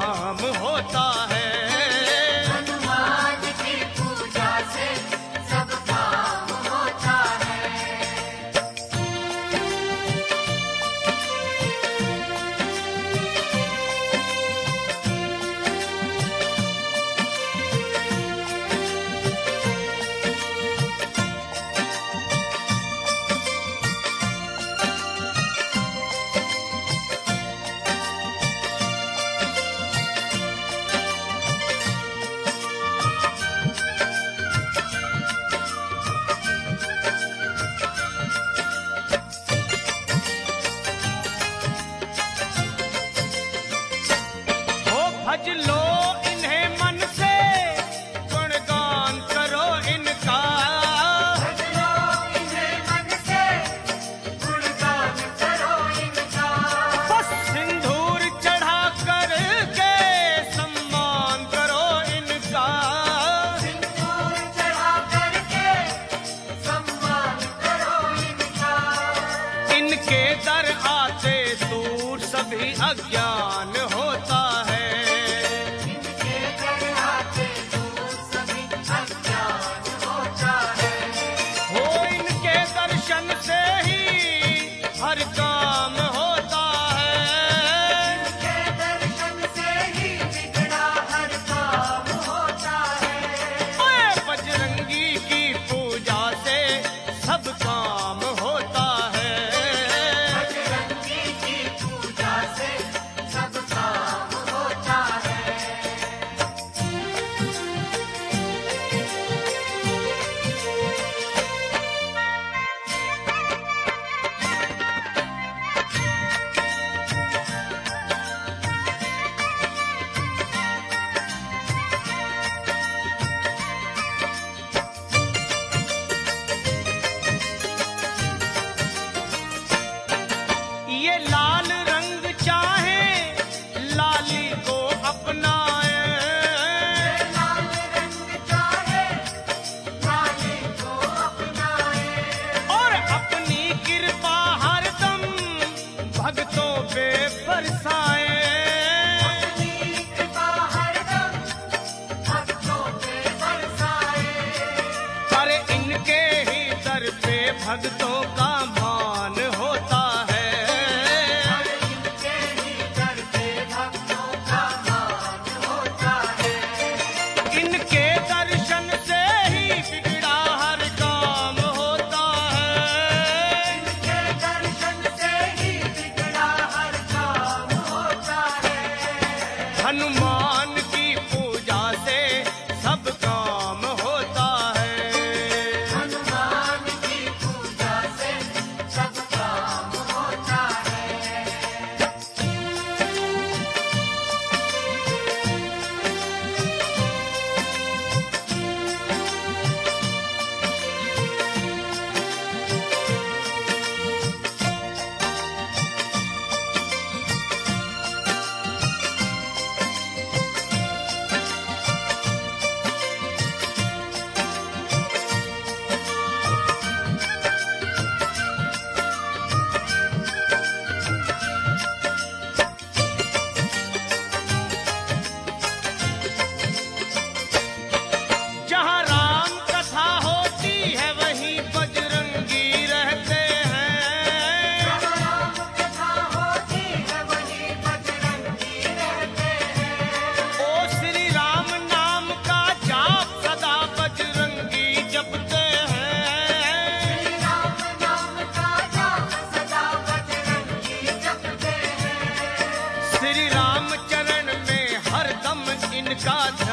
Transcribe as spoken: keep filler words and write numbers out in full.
काम होता है। हनुमान की पूजा से सब काम होता है। भज लो इन्हें मन से, गुणगान करो इनका। भज लो इन्हें मन से, गुणगान करो इनका। बस सिंदूर चढ़ा कर के सम्मान करो इनका। सिंदूर चढ़ा करके सम्मान करो इनका। इनके दर आते दूर सभी अज्ञान होता है। इनके घर आते दूर सभी अज्ञान होता है। हो इनके दर्शन से ही हर काम होता है। इनके दर्शन से ही बिगड़ा हर काम होता है। ओए बजरंगी की पूजा से सब काम होता है। बजरंगी की पूजा से सब काम होता है। ये लाल रंग चाहे लाली को अपनाए। लाल रंग चाहे लाली को अपनाए। और अपनी कृपा हरदम भक्तों पे बरसाए। अपनी कृपा हरदम भक्तों पे बरसाए। पर इनके ही दर पे भक्तों का मान होता है। और इनके ही दर पे भक्तों का मान होता है। इनके दर्शन से ही बिगड़ा हर काम होता है। इनके दर्शन से ही बिगड़ा हर काम होता है। हनुमान की पूजा से सब काम होता है। हनुमान की पूजा से सब काम होता है। जहाँ राम कथा होती है वहीं बजरंगी रहते हैं। राम कथा होती है वहीं बजरंगी रहते हैं। ओ श्री राम नाम का जाप सदा बजरंगी जपते हैं। श्री राम नाम का जाप सदा बजरंगी जपते हैं। श्री राम चरण में हरदम इनका